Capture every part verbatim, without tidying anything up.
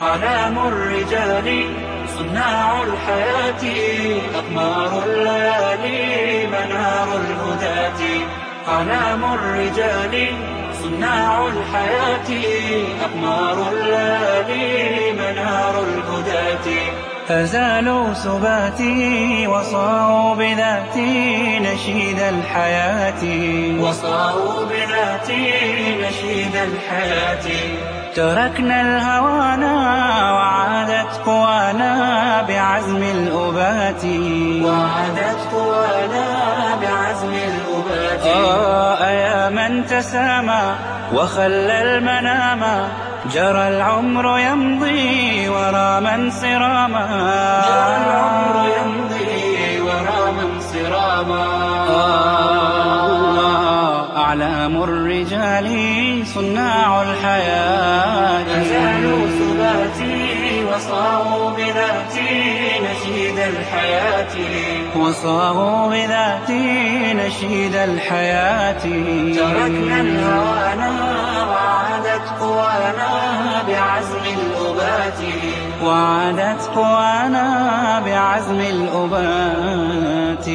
أعلام الرجال صناع الحياة، أقمار الليالي منار الهداة. أعلام الرجال صناع الحياة، أقمار الليالي منار الهداة. أزالوا سباتي وصاروا بذاتي نشيد الحياة، وصاروا بذاتي نشيد الحياة. تركنا الهوانا وعادت قوانا بعزم الأبات، وعادت قوانا بعزم الأبات. آه يا من تسامى وخلى المنام، جرى العمر يمضي ورا من صراما، جرى العمر يمضي ورا من صراما. آه أعلام الرجال صناع الحياة، أزالوا ثباتي وصاروا بذاتي نشيد الحياة، وصاروا بذاتي نشيد الحياة. تركنا الهوانا وعادت قوانا بعزم الأبات، وعادت قوانا بعزم الأبات.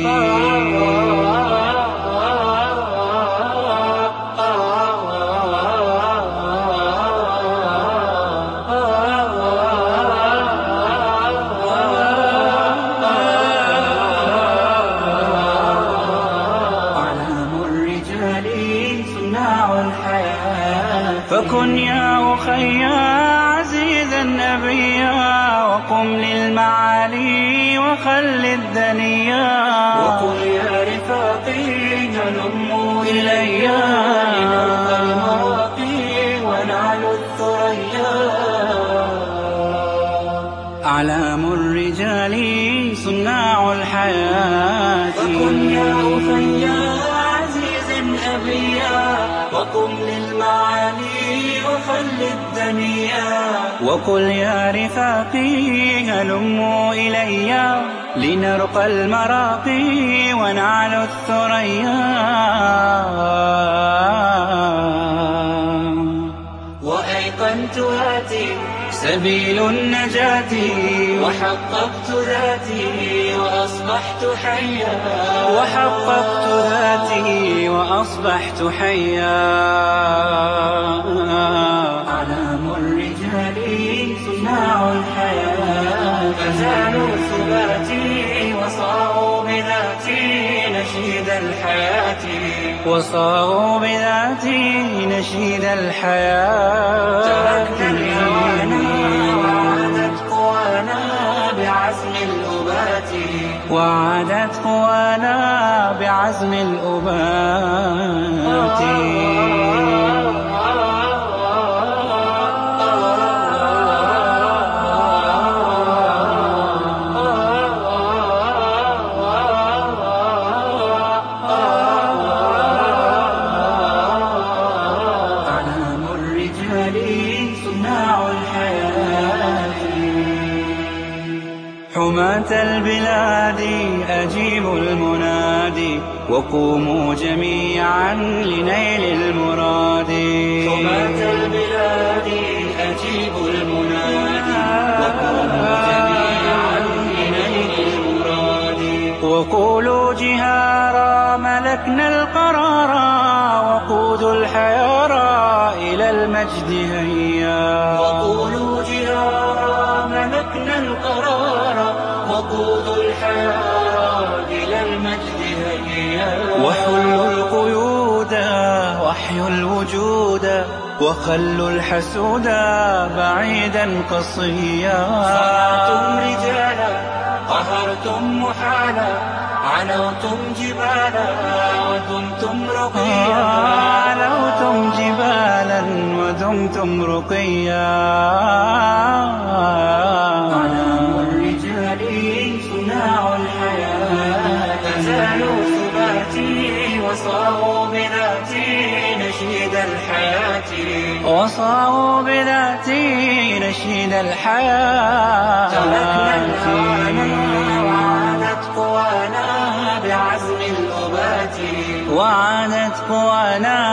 فكن يا أخي عزيزا أبيا، وقم للمعالي وخل الدنيا. وقل يا رفاقي هلموا إلي لنرقى المراقي ونعلو الثريا. أعلام الرجال صناع الحياة، فكن يا أخي عزيزا أبيا، وقم للمعالي وخل الدنيا. وقل يا رفاقي هلموا إلي لنرقى المراقي ونعلو الثريا. وأيقنت هاتي سبيل النجاة، وحققت ذاتي وأصبحت حيا، وحققت ذاتي وأصبحت حيا. أعلام الرجال صناع الحياة، أزالوا ثباتي وصاروا بذاتي نشيد الحياة، وصاروا بذاتي نشيد الحياة. تركنا الهوانا وعادت قوانا بعزم الأبات، وعادت قوانا بعزم الأبات. حماة البلاد أجيبوا المنادي، وقوموا جميعا لنيل المراد. حماة البلاد أجيبوا المنادي، وقوموا جميعا لنيل المراد. وقولوا جهارا ملكنا القرارا، وقود الحيارى إلى المجد هيا. وقولوا جهارا ملكنا القرارا، وقود الحياة إلى المجد هيا. وحلوا القيود واحيوا الوجود، وخلوا الحسود بعيدا قصيا. صنعتم رجالا قهرتم محالا، علوتم جبالا ودمتم رقيا. علوتم جبالا ودمتم رقيا. أعلام الرجال صناع الحياة، أزالوا ثباتي وصاروا بذاتي نشيد الحياة، وصاروا بذاتي نشيد الحياة. تركنا الهوانا وعادت قوانا بعزم الأبات، وعادت قوانا